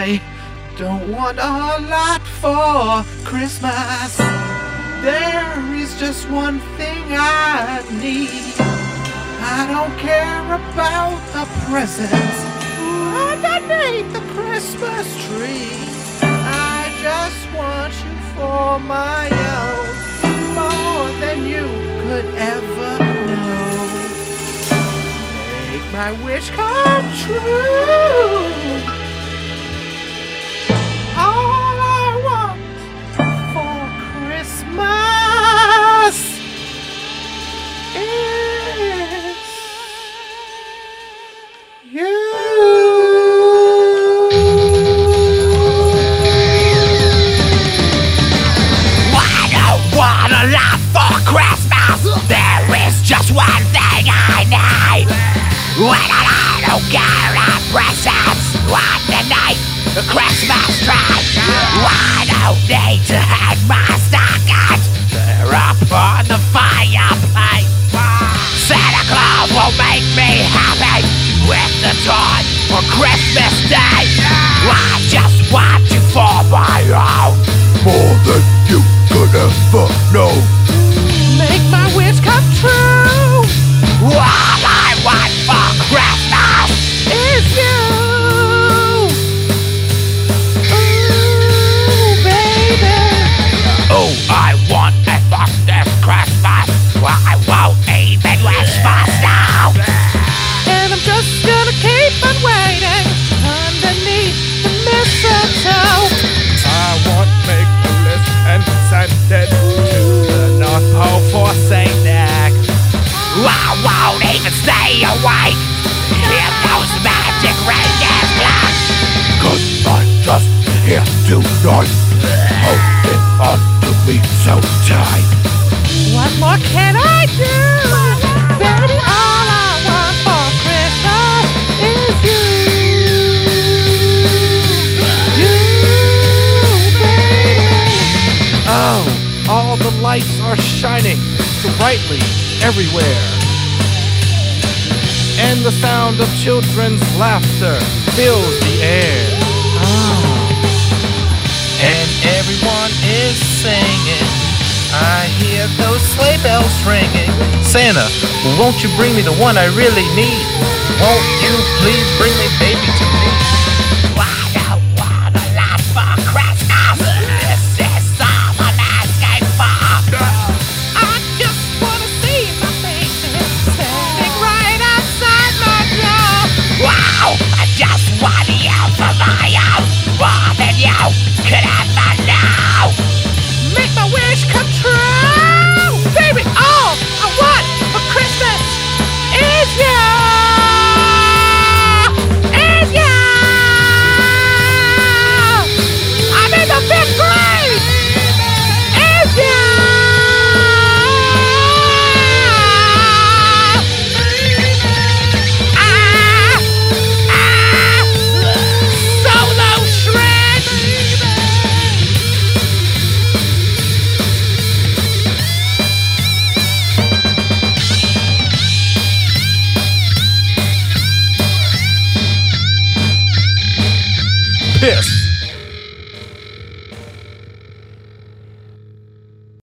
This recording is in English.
I don't want a lot for Christmas. There is just one thing I need. I don't care about the presents underneath the Christmas tree. I just want you for my own, more than you could ever know. Make my wish come true. All I want for Christmas is you. Want a lot for Christmas. There is just one thing I need. When I don't care about presents underneath the Christmas tree. I don't need to hang my stockings. They're up on the fireplace. Santa Claus will make me happy with the toy for Christmas Day. I just want you for my own, more than you could ever know. Make my wish come true. All I want for Christmas Is you. Ooh, baby. Oh, I want a fuck this Christmas. I won't even Christmas now. And I'm just gonna keep on waiting underneath the mistletoe. I won't make a list and send it to the North Pole for Saint Nick. I won't even stay awake if those magic reindeers blood. 'Cause I'm just here tonight, holding on to me so tight. What more can I do? Baby, all I want for Christmas is you. You, baby. Oh, all the lights are shining so brightly everywhere. And the sound of children's laughter fills the air. And everyone is singing. I hear those sleigh bells ringing. Santa, won't you bring me the one I really need? Won't you please bring me baby to me? I don't want a lot for Christmas. This is all I'm asking for. I just wanna see my baby standing right outside my door. Wow, I just want you for my own, more than you could ever know. Make my wish come true. Baby, all I want for Christmas is you. Is you. I'm in the fifth grade. Is you. Solo shred. Piss.